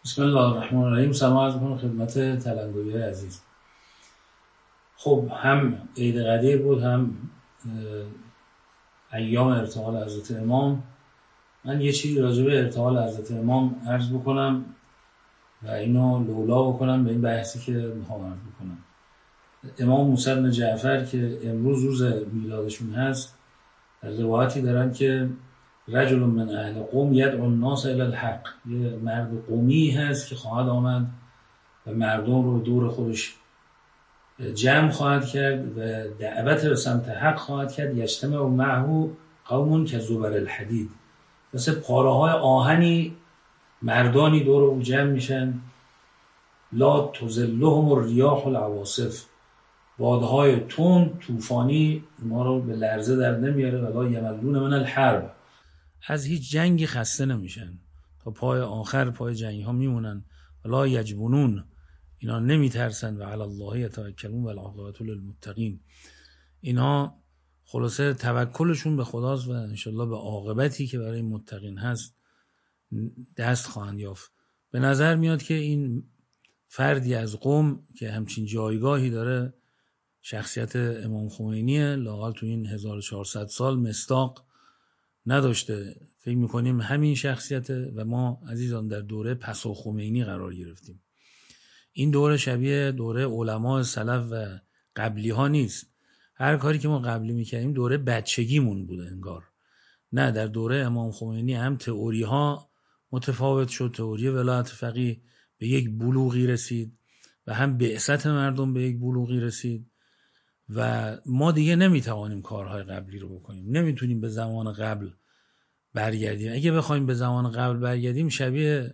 بسم الله الرحمن الرحیم. سلام عرض می‌کنم خدمت تلنگری عزیز. خب هم عید قدیر بود، هم ایام ارتحال حضرت امام. من یه چیزی راجع به ارتحال حضرت امام عرض بکنم و اینو لولا بکنم به این بحثی که میخوام عرض بکنم. امام موسی بن جعفر که امروز روز میلادشون هست، در روایتی دارن که رجل من اهل قوم یدعو الناس الی الحق، یه مرد قومی هست که خواهد آمد و مردم رو دور خودش جمع خواهد کرد و دعوت به سمت حق خواهد کرد. یجتمع معه قوم که زبر الحدید، مثل پاره های آهنی مردانی دور او جمع میشن. لا تزلهم الریاح العواصف، بادهای تند طوفانی ما رو به لرزه در نمیاره. ولا یملون من الحرب، از هیچ جنگی خسته نمیشن، تا پای آخر پای جنگ ها میمونن. ولا یجبنون، اینا نمیترسن. و علی الله یتوکلون و العاقبة للمتقین، اینا خلاصه توکلشون به خداست و انشالله به عاقبتی که برای متقین هست دست خواهند یافت. به نظر میاد که این فردی از قوم که همچین جایگاهی داره، شخصیت امام خمینیه، لااقل تو این 1400 سال مصداق نداشته. فکر میکنیم همین شخصیته و ما عزیزان در دوره پسا خمینی قرار گرفتیم. این دوره شبیه دوره علماء سلف و قبلی ها نیست. هر کاری که ما قبلی میکردیم دوره بچگیمون بوده انگار. نه، در دوره امام خمینی هم تئوری ها متفاوت شد. تئوری ولایت فقیه به یک بلوغی رسید و هم بعثت مردم به یک بلوغی رسید و ما دیگه نمیتوانیم کارهای قبلی رو بکنیم. نمیتونیم به زمان قبل برگردیم. اگه بخوایم به زمان قبل برگردیم، شبیه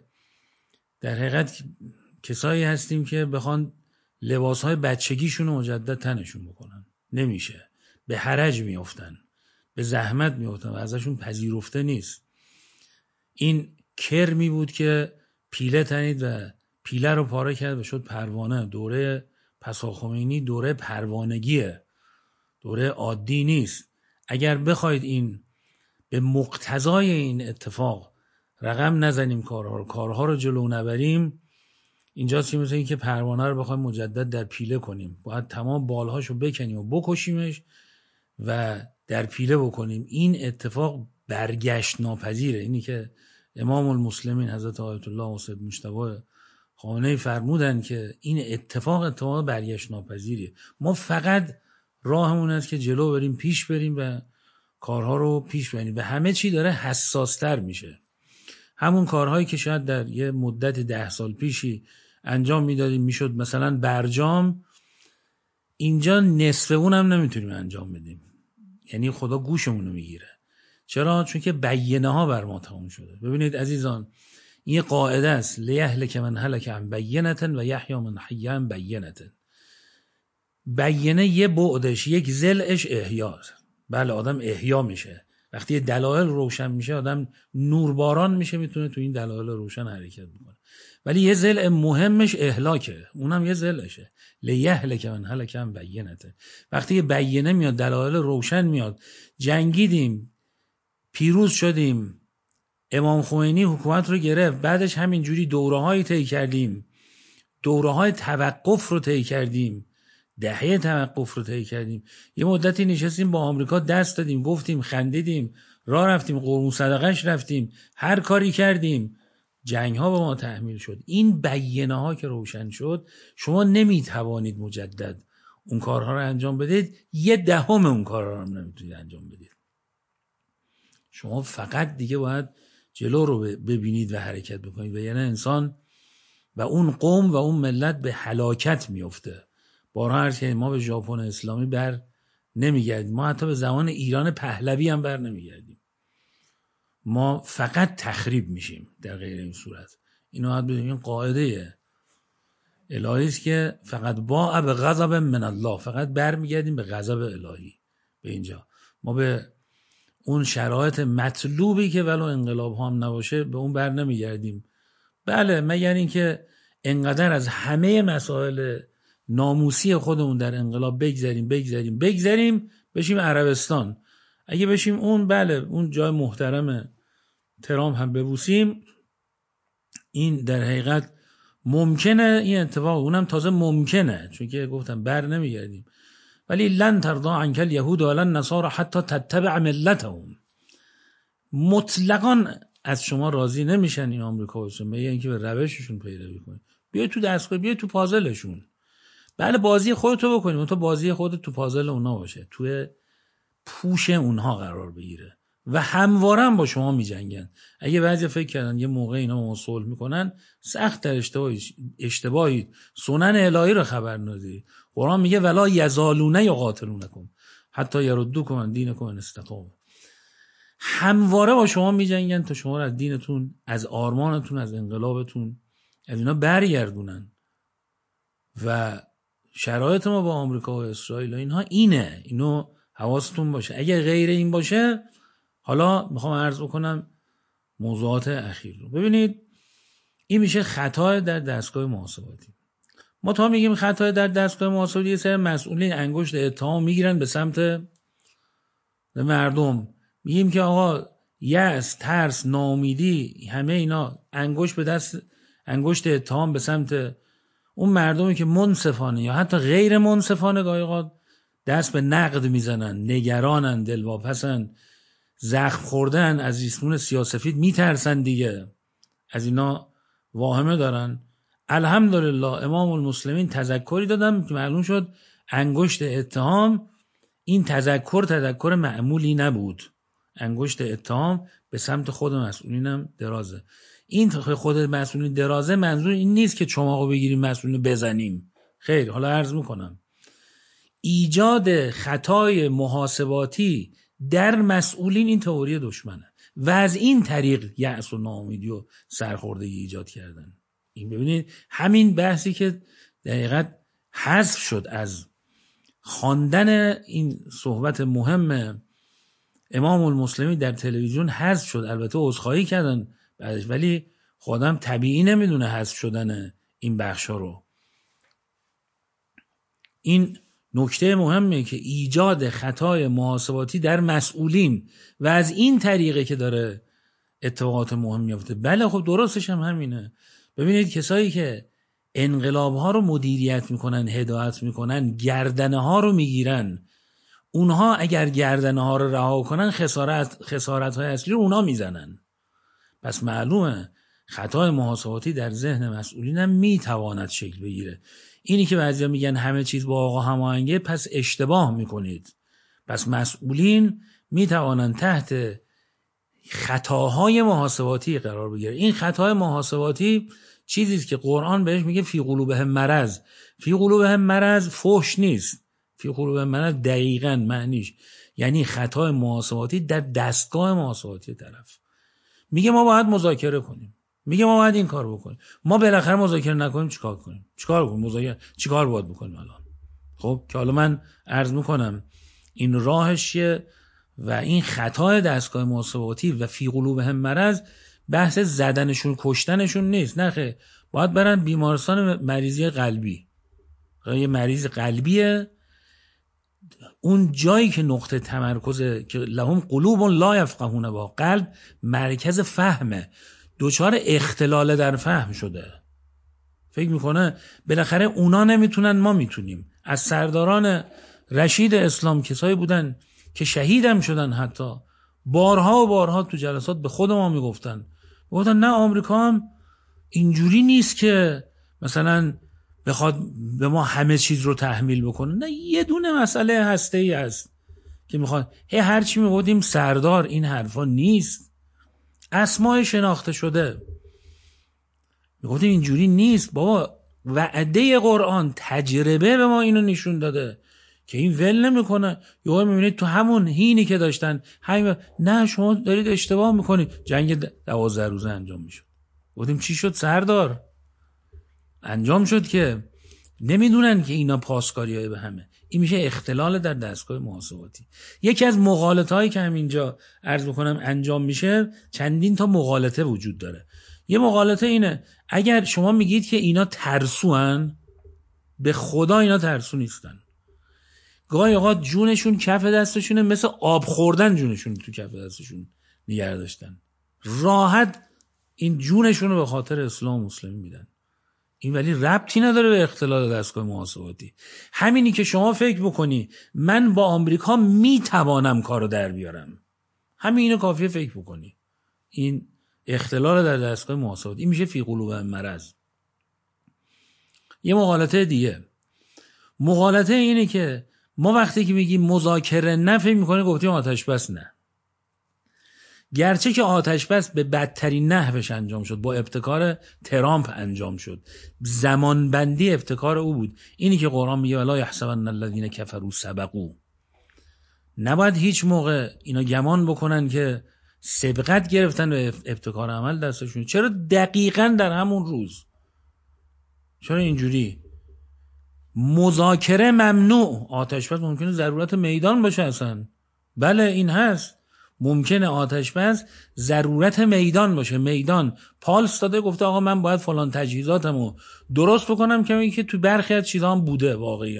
در حقیقت کسایی هستیم که بخوان لباسهای بچگیشون رو مجدد تنشون بکنن. نمیشه. به حرج میافتن، به زحمت میافتن و ازشون پذیرفته نیست. این کرمی بود که پیله تنید و پیله رو پاره کرد و شد پروانه. دوره پسا خمینی دوره پروانگیه، دوره عادی نیست. اگر بخواید این به مقتضای این اتفاق رقم نزنیم، کارها رو جلو نبریم، اینجاست که مثل این که پروانه رو بخوایم مجدد در پیله کنیم. باید تمام بالهاشو بکنیم و بکشیمش و در پیله بکنیم. این اتفاق برگشت ناپذیره. اینی که امام المسلمین حضرت آیت الله سید مجتبی خامنه‌ای فرمودن که این اتفاق برگشت ناپذیریه. ما فقط راهمون است که جلو بریم، پیش بریم و کارها رو پیش بریم و همه چی داره حساستر میشه. همون کارهایی که شاید در یه مدت 10 سال پیشی انجام میدادیم، میشد مثلا برجام، اینجا نصف اونم نمیتونیم انجام بدیم. یعنی خدا گوشمون رو میگیره. چرا؟ چون که بیینه ها بر ما تموم شده. ببینید عزیزان، این یه قاعده است: لیهلک من هلک عن بینة و یحیی من حی عن بینة. بیینه یه بعدش، یک ضلعش احیاست. بله، آدم احیا میشه وقتی دلایل روشن میشه، آدم نورباران میشه، میتونه تو این دلایل روشن حرکت بکنه. ولی یه ضلع مهمش اهلاکه، اونم یه ضلعشه. لیهلک من هلک عن بینة. وقتی بیینه میاد، دلایل روشن میاد، جنگیدیم، پیروز شدیم، امام خمینی حکومت رو گرفت، بعدش همینجوری دوره‌هایی طی کردیم، دوره‌های توقف رو طی کردیم، دهه توقف رو طی کردیم. یه مدتی نشستیم با آمریکا دست دادیم، گفتیم، خندیدیم، راه رفتیم، قربون صدقش رفتیم، هر کاری کردیم، جنگ ها به ما تحمیل شد. این بیینه ها که روشن شد، شما نمیتوانید مجدد اون کارها رو انجام بدید. 1/10 اون کارها رو هم نمیتونید انجام بدید. شما فقط دیگه باید جلو رو ببینید و حرکت بکنید و یعنی انسان و اون قوم و اون ملت به هلاکت میفته. بارها عرض کردیم ما به ژاپن اسلامی بر نمیگردیم، ما حتی به زمان ایران پهلوی هم بر نمیگردیم. ما فقط تخریب میشیم در غیر این صورت. اینو باید بدونیم. این قاعده الهی است که فقط با به غضب من الله، فقط برمیگردیم به غضب الهی. به اینجا ما به اون شرایط مطلوبی که ولو انقلاب ها هم نباشه به اون بر نمیگردیم. بله، مگر اینکه انقدر از همه مسائل ناموسی خودمون در انقلاب بگذریم بشیم عربستان. اگه بشیم اون، بله، اون جای محترم ترام هم ببوسیم، این در حقیقت ممکنه این اتفاق، اونم تازه ممکنه، چون که گفتم بر نمیگردیم، ولی لن ترضى عنك اليهود ولا النصارى حتی تتبع ملتهم. مطلقاً از شما راضی نمیشن این آمریکایی‌ها، میگن اینکه به روششون پیروی کنید، بیا تو دستگاه، بیا تو پازلشون. بله بازی خودتو بکنید، اون تو بازی خودت تو پازل اونا باشه، توی پوش اونها قرار بگیره و همواره هم با شما میجنگن. اگه بعضی فکر کردن یه موقع اینا با ما صلح میکنن، سخت در اشتباهی. سنن الهی رو خبر نداری. قرآن میگه ولا یزالون یقاتلونکم حتی یردوکم عن دینکم ان استطاعوا. همواره با شما میجنگن تا شما رو از دینتون، از آرمانتون، از انقلابتون، از اینا برگردونن. و شرایط ما با آمریکا و اسرائیل و اینها اینو حواستون باشه. اگه غیر این باشه، حالا میخوام عرض بکنم موضوعات اخیر رو. ببینید این میشه خطای در دستگاه محاسباتی. ما تا میگیم خطای در دستگاه محاسباتی، یه سری مسئولین انگشت اتهام میگیرن به سمت مردم، میگیم که آقا یأس، ترس، ناامیدی، همه اینا انگشت اتهام به سمت اون مردمی که منصفانه یا حتی غیر منصفانه گاهی اوقات دست به نقد میزنن، نگرانن، دلواپسن، زخم خوردن، از ریسمون سیاه‌سفید میترسن دیگه، از اینا واهمه دارن. الحمدلله امام المسلمین تذکری دادن که معلوم شد انگشت اتهام، این تذکر معمولی نبود. انگشت اتهام به سمت خود مسئولینم درازه. این خود مسئولین درازه منظور این نیست که چماقو بگیریم مسئولین بزنیم، خیر. حالا عرض میکنم ایجاد خطای محاسباتی در مسئولین این تئوری دشمنه و از این طریق یأس و ناامیدی و سرخوردگی ایجاد کردن. این ببینید همین بحثی که در حقیقت حذف شد از خواندن این صحبت مهم امام المسلمین در تلویزیون حذف شد. البته عذرخواهی کردن بعدش، ولی خودم طبیعی نمیدونه حذف شدن این بخشا رو. این نکته مهمه که ایجاد خطای محاسباتی در مسئولین و از این طریقه که داره اتفاقات مهم میفته. بله خب درستش هم همینه. ببینید کسایی که انقلاب ها رو مدیریت میکنن، هدایت میکنن، گردنه ها رو میگیرن، اونها اگر گردنه ها رو رها کنن خسارت های اصلی رو اونها میزنن. پس معلومه خطای محاسباتی در ذهن مسئولین هم میتواند شکل بگیره. اینی که بعضیا میگن همه چیز با آقا هماهنگه، پس اشتباه میکنید. پس مسئولین میتوانند تحت خطاهای محاسباتی قرار بگیره. این خطای محاسباتی چیزی است که قرآن بهش میگه فی قلوبهم مرض. فی قلوبهم مرض فحش نیست. فی قلوبهم مرض دقیقاً معنیش یعنی خطای محاسباتی در دستگاه محاسباتی طرف. میگه ما باید مذاکره کنیم، میگه ما باید این کار بکنیم. ما بالاخره مذاکره نکنیم چیکار کنیم؟ چیکار کنیم؟ مذاکره چیکار باید بکنیم الان؟ خب که حالا من عرض میکنم این راهش چیه و این خطای دستگاه محاسباتی و فی قلوبهم مرض بحث زدنشون کشتنشون نیست. نه خیر، باید برن بیمارستان مریضی قلبی. یه مریض قلبیه، اون جایی که نقطه تمرکزه که لهم قلوب لا یفقهون با قلب مرکز فهمه، دوچار اختلال در فهم شده، فکر میکنه بالاخره اونا نمیتونن ما میتونیم. از سرداران رشید اسلام کسایی بودن که شهیدم شدن، حتی بارها و بارها تو جلسات به خود ما میگفتن نه آمریکا هم اینجوری نیست که مثلا بخواد به ما همه چیز رو تحمیل بکنه. نه، یه دونه مسئله هسته‌ای هست که میخواد هر چی میگفتیم سردار، این حرفا نیست. اسماء شناخته شده میگفتیم اینجوری نیست بابا. وعده قرآن تجربه به ما اینو نشون داده که این ول نمیکنه. یهو میبینید تو همون هینی که داشتن نه شما دارید اشتباه میکنید. جنگ 12 روزه انجام میشد. گفتیم چی شد سردار؟ انجام شد که نمیدونن که اینا پاسکاریای به همه. این میشه اختلال در دستگاه محاسباتی. یکی از مغالطه‌هایی که همینجا عرض بکنم انجام میشه، چندین تا مغالطه وجود داره. یه مغالطه اینه اگر شما میگید که اینا ترسوان، به خدا اینا ترسو نیستن. گاهی اوقات جونشون کف دستشونه، مثل آب خوردن جونشون تو کف دستشون نگه داشتن، راحت این جونشون رو به خاطر اسلام و مسلمین میدن. این ولی ربطی نداره به اختلال دستگاه محاسباتی. همینی که شما فکر بکنی من با آمریکا میتوانم کارو در بیارم، همین اینو کافیه فکر بکنی. این اختلال در دستگاه محاسباتی، این میشه فی قلوب مرض. یه مغالطه دیگه، مغالطه اینه که ما وقتی که میگیم مذاکره نه فکر میکنیم گفتیم آتش بس نه. گرچه که آتش بس به بدترین نحوش انجام شد، با ابتکار ترامپ انجام شد، زمان بندی ابتکار او بود. اینی که قرآن میگه ولا یحسبن الذین کفروا سبقوا، نباید هیچ موقع اینا گمان بکنن که سبقت گرفتن و ابتکار عمل دستشون. چرا دقیقاً در همون روز؟ چرا اینجوری؟ مذاکره ممنوع، آتش بس ممکنه ضرورت میدان باشه اصلا. بله این هست، ممکنه آتش بس ضرورت میدان باشه. میدان پالس داده گفته آقا من باید فلان تجهیزاتمو درست بکنم که تو برخی از چیزا هم بوده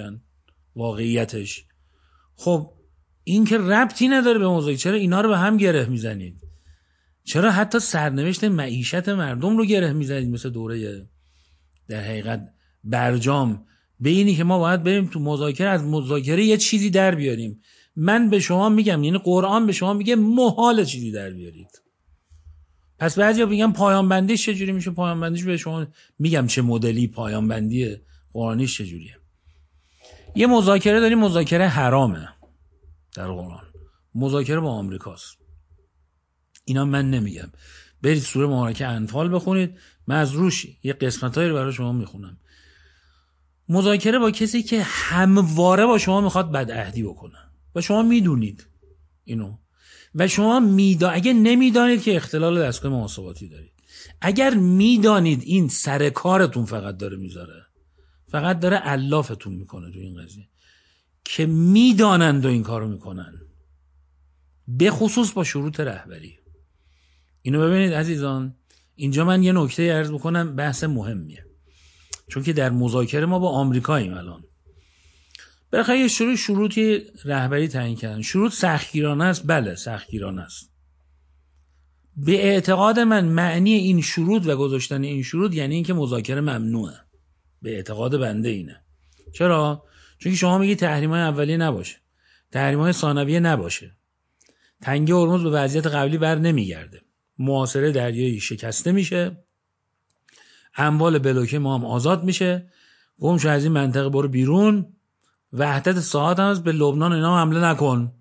واقعیتش. خب این که ربطی نداره به مذاکره. چرا اینا رو به هم گره میزنید؟ چرا حتی سرنوشت معیشت مردم رو گره میزنید؟ مثل دوره در حقیقت برجام، به اینی که ما باید بریم تو مذاکره، از مذاکره یه چیزی در بیاریم. من به شما میگم، یعنی قرآن به شما میگه محال چیزی در بیارید. پس بعضیا میگن پایان بندیش چجوری میشه؟ پایان بندیش به شما میگم چه مدلی پایان بندی قرآنیش چجوریه. یه مذاکره داریم، مذاکره حرامه در قرآن، مذاکره با آمریکاست. اینا من نمیگم، برید سوره مبارکه انفال بخونید، من از روش یه قسمتایی رو برای شما میخونم. مذاکره با کسی که همواره با شما میخواد بدعهدی بکنه و شما میدونید اینو، و شما اگه نمیدانید که اختلال دستگاه محاسباتی دارید، اگر میدانید این سر کارتون فقط داره میذاره، فقط داره علافتون میکنه تو این قضیه، که میدانند و این کارو میکنن، به خصوص با شروط رهبری. اینو ببینید عزیزان، اینجا من یه نکته عرض بکنم، بحث مهمیه، چون که در مذاکره ما با آمریکاییم الان. بالاخره یه شروطی رهبری تعیین کردن. شروط سختگیرانه است، بله سختگیرانه است. به اعتقاد من معنی این شروط و گذاشتن این شروط یعنی اینکه مذاکره ممنوعه. به اعتقاد بنده اینه. چرا؟ چون که شما میگی تحریم‌های اولیه نباشه، تحریم‌های ثانویه نباشه، تنگه هرمز به وضعیت قبلی بر نمیگرده، محاصره دریایی شکسته میشه، اموال بلوکه ما هم آزاد میشه، گم شو از این منطقه برو بیرون، وحدت ساعت هم به لبنان اینا حمله نکن.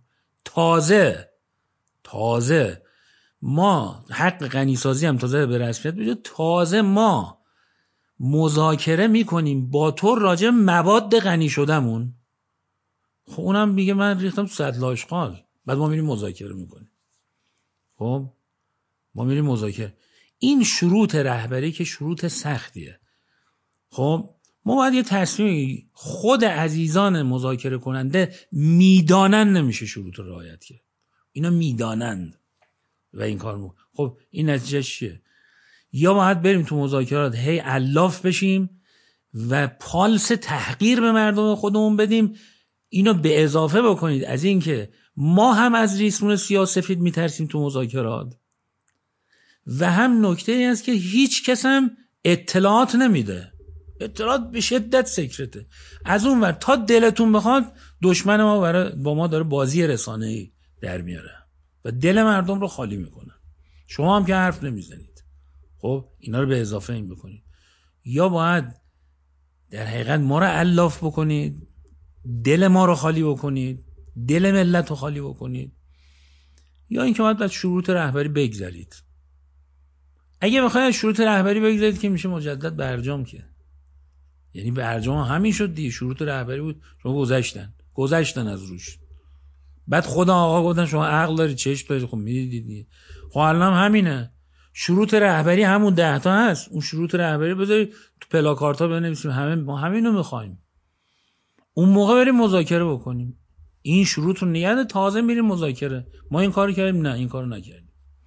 تازه ما حق غنیسازی هم تازه به رسمیت میشه، تازه ما مذاکره میکنیم با تو راجع مواد غنی شدمون. خب اونم میگه من ریختم تو سطل آشغال، بعد ما میریم مذاکره میکنیم. خب ما میریم مذاکره. این شروط رهبری که شروط سختیه. خب ما باید یه تصمیم، خود عزیزان مذاکره کننده میدانن نمیشه شروط رو رعایت کرد، اینا میدانند و این کار خب این نتیجه چیه؟ یا باید بریم تو مذاکرات هی علاف بشیم و پالس تحقیر به مردم خودمون بدیم. اینو به اضافه بکنید از این که ما هم از ریسمون سیاه‌سفید میترسیم تو مذاکرات، و هم نکته ای است که هیچ کس هم اطلاعات نمیده. اطلاعات به شدت سکرته. از اون ور تا دلتون بخواد دشمن ما با ما داره بازی رسانه‌ای در میاره و دل مردم رو خالی میکنه. شما هم که حرف نمیزنید. خب اینا رو به اضافه این بکنید. یا باید در حقیقت ما رو علاف بکنید، دل ما رو خالی بکنید، دل ملت رو خالی بکنید، یا اینکه باید از شروط رهبری بگذرید. اگه بخواید از شروط رهبری بگذارید که میشه مجدد برجام، که یعنی برجام همین شد دیگه، شروط رهبری بود، شما گذشتن از روش. بعد خدا آقا گفتن شما عقل دارید، چشم دارید، خب میدیدید دیگه. خب الان همینه، شروط رهبری همون 10 تا هست، اون شروط رهبری بذارید تو پلاکارتا بنویسیم، ما همینو میخوایم، اون موقع بریم مذاکره بکنیم. این شروط رو نگه تازه میریم مذاکره. ما این کارو کردیم، نه این کارو نکردیم،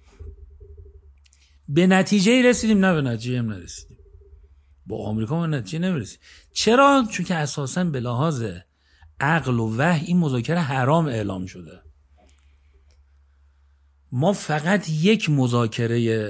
به نتیجه رسیدیم، نه به نتیجه هم نرسیدیم. با آمریکا به نتیجه نمیرسیم. چرا؟ چون که اساساً به لحاظ عقل و وحی این مذاکره حرام اعلام شده. ما فقط یک مذاکره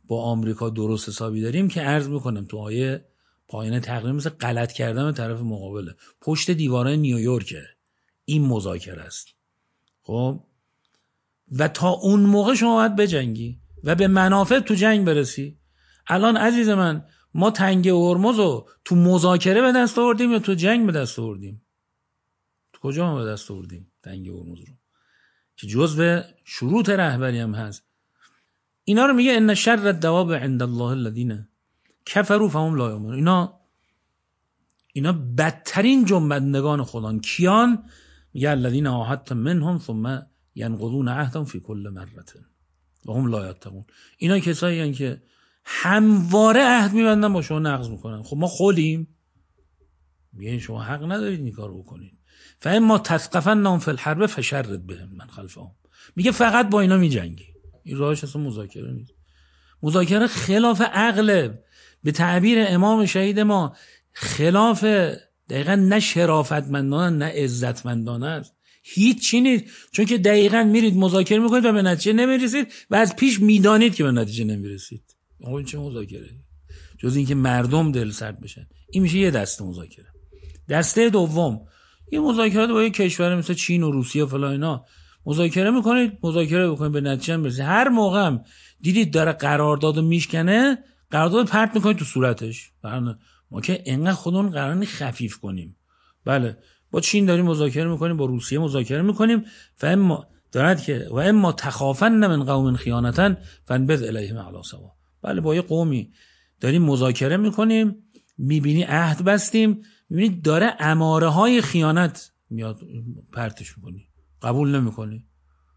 با آمریکا درست حسابی داریم که عرض میکنم تو آیه پایانه تقریبا مثل غلط کردن به طرف مقابله. پشت دیوارهای نیویورکه این مذاکره است. خب و تا اون موقع شما باید بجنگی و به منافع تو جنگ برسی. الان عزیز من ما تنگه هرمز رو تو مذاکره به دست آوردیم یا تو جنگ به دست آوردیم؟ تو کجا ما به دست آوردیم تنگه هرمز رو که جزء شروط رهبری هم هست؟ اینا رو میگه ان شر الدواب عند الله الذين كفروا فهم لا يؤمنون. اینا بدترین جنبندگان خدان کیان؟ میگه الذين عاهدتم منهم ثم ينقضون عهدهم في كل مره وهم لا يتقون. اینا کسایی هستن که همواره عهد میبندن با شما نقض میکنن. خب ما خودیم میگه شما حق ندارید این کارو بکنید. فاما تثقفنهم في الحرب فشرد بهم من خلفهم. میگه فقط با اینا میجنگی. این راهش اصلا مذاکره نیست. مذاکره خلاف عقله. به تعبیر امام شهید ما خلاف دقیقا نه شرافتمندانه نه عزتمندانه است. هیچ چی نیست. چون که دقیقا میرید مذاکره میکنید و به نتیجه نمیرسید و از پیش میدانید که به نتیجه نمیرسید. اون چه مذاکره؟ جز این که مردم دل سرد بشن. این میشه یه دسته مذاکره. دسته دوم یه مذاکرات با یه کشور مثل چین و روسیه و فلان اینا مذاکره میکنید، مذاکره بکنید به نتیجه برسید. هر موقع هم دیدید داره قراردادو میشکنه، قرارداد پرت میکنید تو صورتش. ما که انقدر خودمون قرار خفیف کنیم. بله با چین داریم مذاکره میکنیم، با روسیه مذاکره میکنیم. فاما دارد که و اما تخافن من قوم خیانتا فانبذ الیهم علی سوا. بله با یه قومی داریم مذاکره میکنیم، میبینی عهد بستیم، میبینی داره اماره های خیانت میاد پرتش میکنی، قبول نمیکنی.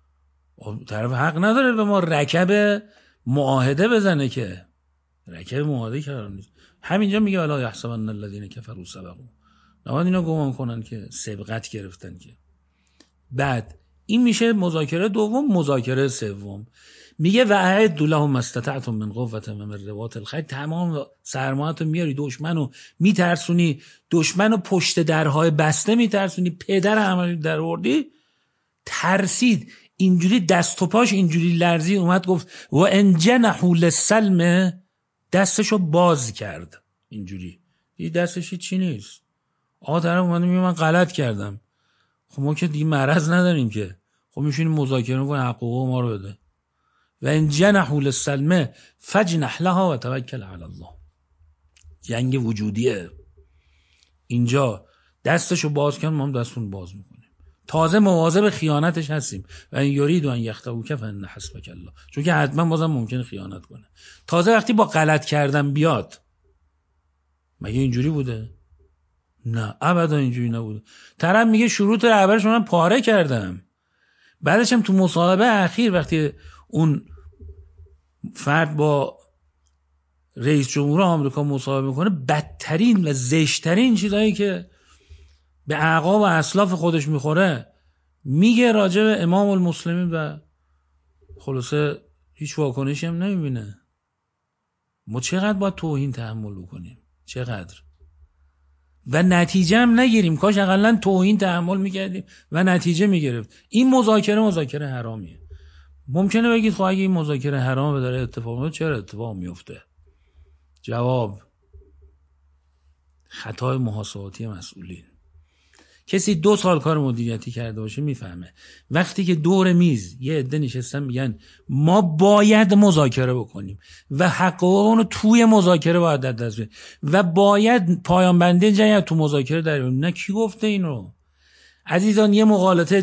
طرف حق نداره به ما رکب معاهده بزنه که رکب معاهده قرار نیست. همینجا میگه الا یحسبن الذین کفروا سبقوا. نباید اینا گمان کنن که سبقت گرفتن که. بعد این میشه مذاکره دوم. مذاکره سوم میگه و اعدوا لهم ما استطعتم من قوة و من رباط الخیل. تمام سرمایه‌تو میاری دشمنو میترسونی، دشمنو پشت درهای بسته میترسونی، پدر همه در آوردی. ترسید، اینجوری دست و پاش اینجوری لرزی، اومد گفت و ان جنحوا للسلم، دستشو باز کرد اینجوری. این دستش چی نیست. آقا طرف اومد میگه من غلط کردم. خب ما که دیگه مرض نداریم که. خب میشونیم مذاکره کنیم حقوق ما رو بده. و ان جنحوا للسلم فاجنح لها و توکل علی الله. جنگ وجودیه. اینجا دستشو باز کن، ما هم دستون باز میکنیم. تازه مواظب خیانتش هستیم. و ان یریدوا ان یخطئوک فان حسبک الله. چون که حتما بازم ممکنه خیانت کنه. تازه وقتی با غلط کردن بیاد. مگه اینجوری بوده؟ نه ابدا اینجوری نبوده. طرف میگه شروط رهبرش من پاره کردم. بعدش هم تو مصاحبه اخیر وقتی اون فرد با رئیس جمهور آمریکا مصاحبه میکنه، بدترین و زشترین چیزایی که به اعقاب و اسلاف خودش میخوره میگه راجع به امام المسلمین و خلاصه هیچ واکنشی هم نمیبینه. ما چقدر باید توهین تحمل بکنیم؟ چقدر؟ و نتیجه هم نگیریم. کاش اقلا توهین تحمل میکردیم و نتیجه میگرفت. این مذاکره حرامیه. ممکنه بگید خب اگه این مذاکره حرامه داره اتفاق میفته، چرا اتفاق میفته؟ جواب: خطای محاسباتی مسئولین. کسی 2 سال کار مدیریتی کرده باشه میفهمه وقتی که دور میز یه عده نشستن میگن ما باید مذاکره بکنیم و حقوق رو توی مذاکره باید در دست بگیریم و باید پایان بندی جنگ تو مذاکره در بیاریم. نه کی گفته اینو؟ عزیزان یه مقالطه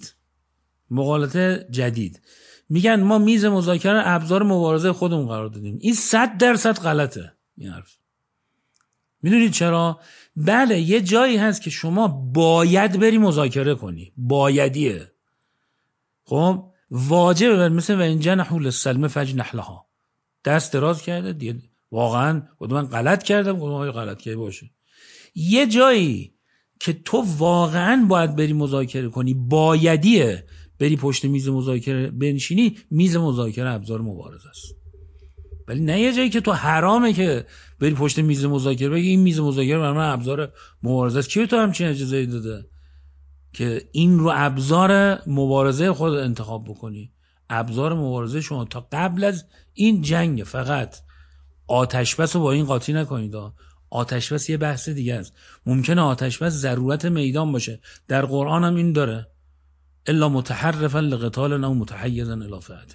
جدید میگن ما میز مذاکره ابزار مبارزه خودمون قرار دادیم. این 100% غلطه این حرف. میدونید چرا؟ بله یه جایی هست که شما باید بری مذاکره کنی، بایدیه. خب واجبه، مثل و ان جنحوا للسلم فاجنح لها. دست دراز کرده دیگه، واقعا من غلط کردم، غلط کرده باشه. یه جایی که تو واقعا باید بری مذاکره کنی، بایدیه بری پشت میز مذاکره بنشینی، میز مذاکره ابزار مبارزه است. ولی نه یه جایی که تو حرامه که بری پشت میز مذاکره بگی این میز مذاکره برای من ابزار مبارزه است. کی تو همچین اجازه‌ای داده که این رو ابزار مبارزه خود انتخاب بکنی؟ ابزار مبارزه شما تا قبل از این جنگ فقط آتش بس رو با این قاطی نکنید. آتش بس یه بحث دیگه است. ممکنه آتش بس ضرورت میدان باشه، در قرآن هم این داره، الا متحرفا لقتال او متحیزا الی فئه،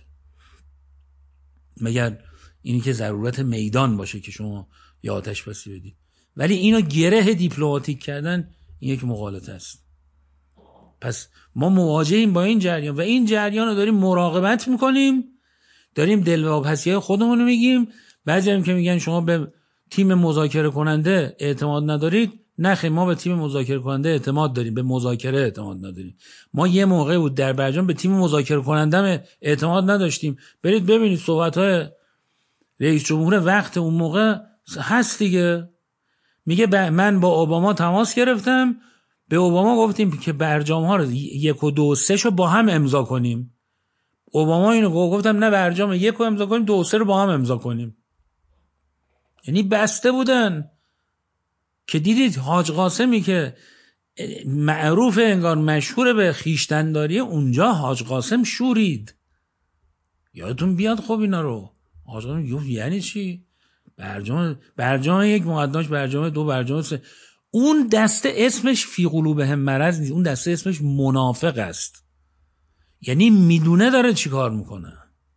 مگر اینی که ضرورت میدان باشه که شما یه آتش بسی بدید. ولی اینو گره دیپلماتیک کردن این یک مغالطه است. پس ما مواجهیم با این جریان و این جریان رو داریم مراقبت میکنیم، داریم دلواپسی‌های خودمون رو میگیم. بعضی هم که میگن شما به تیم مذاکره کننده اعتماد ندارید، نخیر، ما به تیم مذاکره کننده اعتماد داریم، به مذاکره اعتماد نداریم. ما یه موقع بود در برجام به تیم مذاکره کننده اعتماد نداشتیم. برید ببینید صحبت‌های رئیس جمهور وقت اون موقع هست دیگه، میگه من با اوباما تماس گرفتم، به اوباما گفتیم که برجام‌ها رو 1 و 2 و 3 رو با هم امضا کنیم. اوباما اینو گفتم نه، برجام 1 رو امضا کنیم، 2 و 3 رو با هم امضا کنیم. یعنی بسته بودن. که دیدید حاج قاسمی که معروف انگار مشهور به خیشتنداری، اونجا حاج قاسم شورید. یادتون بیاد خب اینا رو. حاج قاسم یعنی چی؟ برجام 1 مقدمش، برجام 2، برجام 3. اون دسته اسمش فی قلوبهم مرض نیست، اون دسته اسمش منافق است. یعنی میدونه داره چی کار میکنه.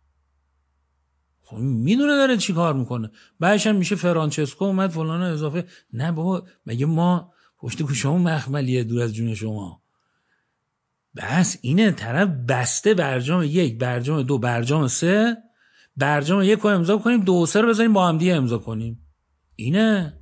خب میدونه داره چی کار میکنه. بعدش هم میشه فرانچسکو اومد فلان اضافه. نه بابا، مگه ما پشت گوشمون مخملیه دور از جون شما؟ بس اینه، طرف بسته برجام 1، برجام 2، برجام 3، برجام 1 رو امضا کنیم، 2 و 3 رو بذاریم با هم دیگه امضا کنیم. اینه.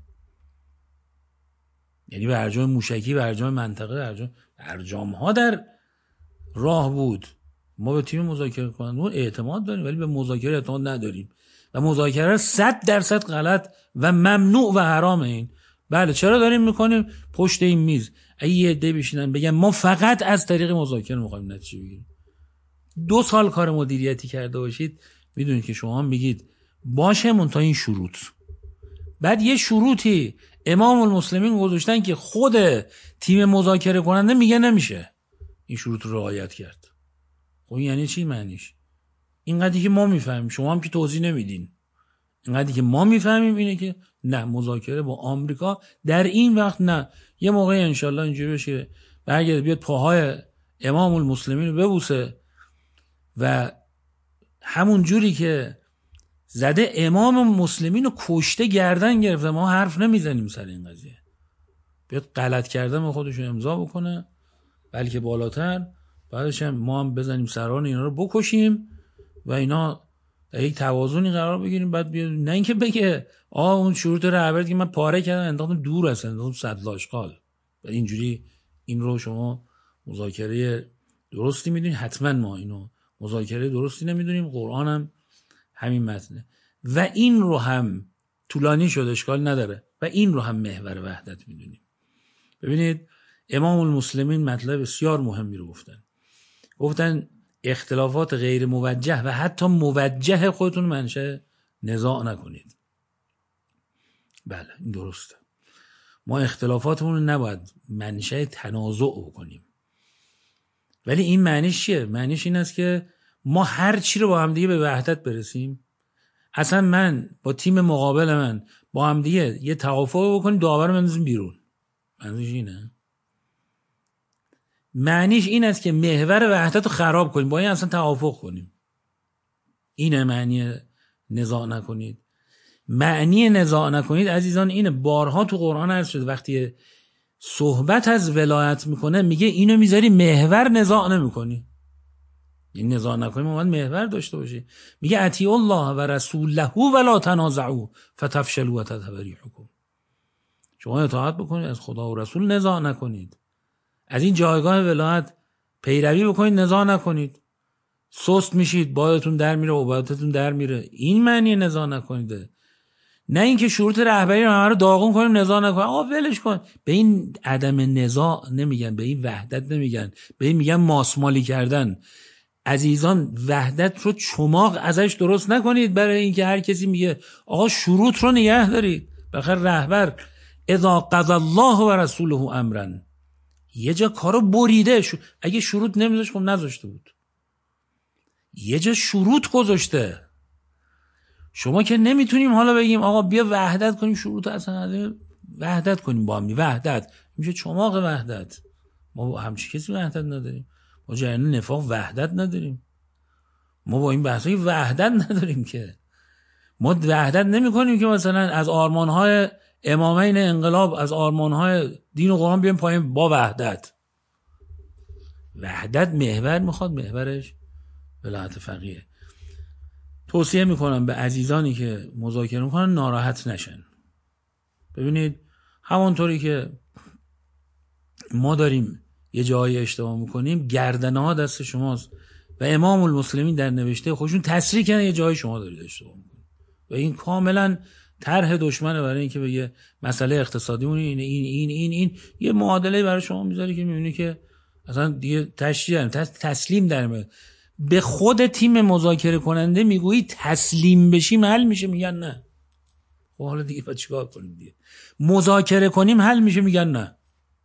یعنی برجام موشکی، برجام منطقه، برجام ها در راه بود. ما به تیم مذاکره کننده اعتماد داریم ولی به مذاکره اعتماد نداریم و مذاکره 100% غلط و ممنوع و حرامه. این بله چرا داریم میکنیم؟ پشت این میز اگه یه عده بشینن بگن ما فقط از طریق مذاکره میخوایم نتیجه بگیریم، 2 سال کار مدیریتی کرده باشید، میدونید که شما هم بگید باشه من تا این شروط. بعد یه شروطی امام المسلمین گذاشتن که خود تیم مذاکره کننده میگه نمیشه این شروط رو رعایت کرد. خب یعنی چی معنیش؟ اینقدری که ما میفهمیم، شما هم که توضیح نمیدین. اینقدری که ما میفهمیم اینه که نه، مذاکره با آمریکا در این وقت نه. یه موقع انشالله اینجوری بشه برگرده بیاد پاهای امام المسلمین رو ببوسه و همون جوری که زده امام مسلمین رو کشته گردن گرفته، ما حرف نمیزنیم سر این قضیه. بیاد غلط کردن به خودشون امضا بکنه، بلکه بالاتر بعدش هم ما هم بزنیم سران اینا رو بکشیم و اینا در یک توازنی قرار بگیریم. بعد بیاد نه اینکه بگه اون شروط رهبری که من پاره کردم انداختم دور هستن، انداختم صد لاشقال. و اینجوری این رو شما مذاکره درستی میدونید؟ حتما ما اینو مذاکره درستی نمیدونیم. قرآن هم همین متنه و این رو هم طولانی شد اشکال نداره و این رو هم محور وحدت میدونیم. ببینید امام المسلمین مطلب بسیار مهمی رو گفتن اختلافات غیر موجه و حتی موجه خودتون منشأ نزاع نکنید. بله این درسته، ما اختلافاتمون رو نباید منشأ تنازع بکنیم. ولی این معنیش چیه؟ معنیش این است که ما هر چی رو با هم دیگه به وحدت برسیم. اصلا من با تیم مقابل من با هم دیگه یه توافق بکنیم، داور رو بندازیم بیرون. معنیش اینه؟ معنیش این است که محور وحدت رو خراب کنیم، با این اصلا توافق کنیم. اینه معنی نزاع نکنید. معنی نزاع نکنید عزیزان اینه، بارها تو قرآن عرض شده وقتی صحبت از ولایت میکنه میگه اینو میذاری محور، نزاع نمیکنی. این نزاع نکنیم اومد محور داشته باشی. میگه اطیعوا الله و رسوله ولا تنازعوا فتفشلوا و تذهب ریحکم. شما اطاعت بکنید از خدا و رسول، نزاع نکنید. از این جایگاه ولایت پیروی بکنید، نزاع نکنید. سست میشید، بایدتون در میره، عبادتتون در میره. این معنی نزاع نکنید. نه اینکه شروط رهبری رو همه رو داغون کنیم، نزاع نکنیم. آقا ولش کن. به این عدم نزاع نمیگن، به این وحدت نمیگن، به این میگن ماسمالی کردن. عزیزان وحدت رو چماق ازش درست نکنید برای اینکه هر کسی میگه آقا شروط رو نگه دارید. بخیر رهبر اذا قضى الله و رسوله امرا، یه جا کارو بریده، اگه شروط نمیذاش خب نذاشته بود. یه جا شروط گذاشته. شما که نمیتونیم حالا بگیم آقا بیا وحدت کنیم، شروط اصلا وحدت کنیم با هم. وحدت میشه چماق وحدت. ما با همچی کسی وحدت نداریم، ما جریان نفاق وحدت نداریم، ما با این بحثای وحدت نداریم که. ما وحدت نمی کنیم که مثلا از آرمانهای امامین انقلاب، از آرمانهای دین و قرآن بیایم پایین با وحدت. وحدت محور میخواد، محورش ولایت فقیه. توصیه میکنم به عزیزانی که مذاکره میکنن ناراحت نشن. ببینید همونطوری که ما داریم یه جایی اشتباه میکنیم، گردنه ها دست شماست و امام المسلمین در نوشته خودشون تصریح کردن یه جایی شما دارید اشتباه میکنید و این کاملا طرح دشمنه برای اینکه بگه مسئله اقتصادی اون این یه معادله برای شما میذاره که میبینی که اصلا دیگه تسلیم در میاد. به خود تیم مذاکره کننده میگویی تسلیم بشیم حل میشه، میگن نه. خب حالا دیگه بعد چیکار کنیم؟ دیگه مذاکره کنیم حل میشه، میگن نه.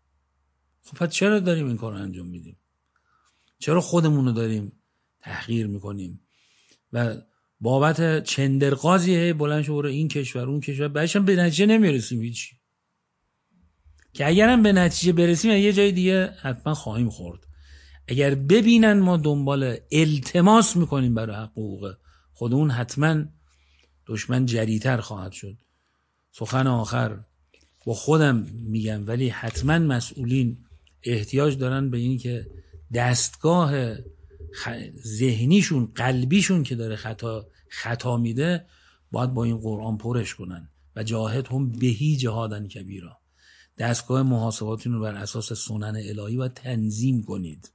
خب پس چرا داریم این کارو انجام میدیم؟ چرا خودمون رو داریم تحقیر میکنیم و بابت چندرغازی بلند شو برو این کشور اون کشور، بعدش به نتیجه نمیرسیم هیچ. که اگرم به نتیجه برسیم یه جای دیگه حتما خواهیم خورد. اگر ببینن ما دنبال التماس میکنیم برای حقوق خودمون، حتما دشمن جریتر خواهد شد. سخن آخر با خودم میگم، ولی حتما مسئولین احتیاج دارن به این که دستگاه ذهنیشون، قلبیشون که داره خطا میده، باید با این قرآن پرش کنن و جاهد هم بهی جهادن کبیرا. دستگاه محاسباتون رو بر اساس سنن الهی باید تنظیم کنید.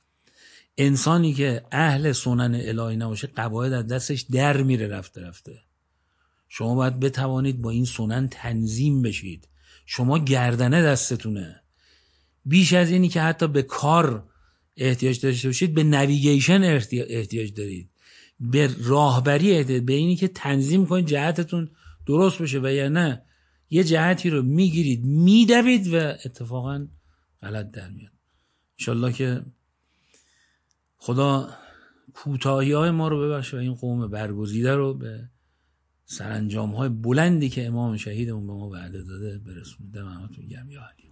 انسانی که اهل سنن الهی نباشه قواعد از دستش در میره رفته. شما باید بتوانید با این سنن تنظیم بشید. شما گردنه دستتونه. بیش از اینی که حتی به کار احتیاج داشته باشید، به نویگیشن احتیاج دارید، به راهبری احتیاج، به اینی که تنظیم کنید جهتتون درست بشه و یا نه یه جهتی رو میگیرید میدوید و اتفاقا غلط در میاد. انشالله که خدا کوتاهی‌های ما رو ببخشه و این قوم برگزیده رو به سرانجام‌های بلندی که امام شهیدمون به ما وعده داده برسونه. دم همتون گرم یا علی.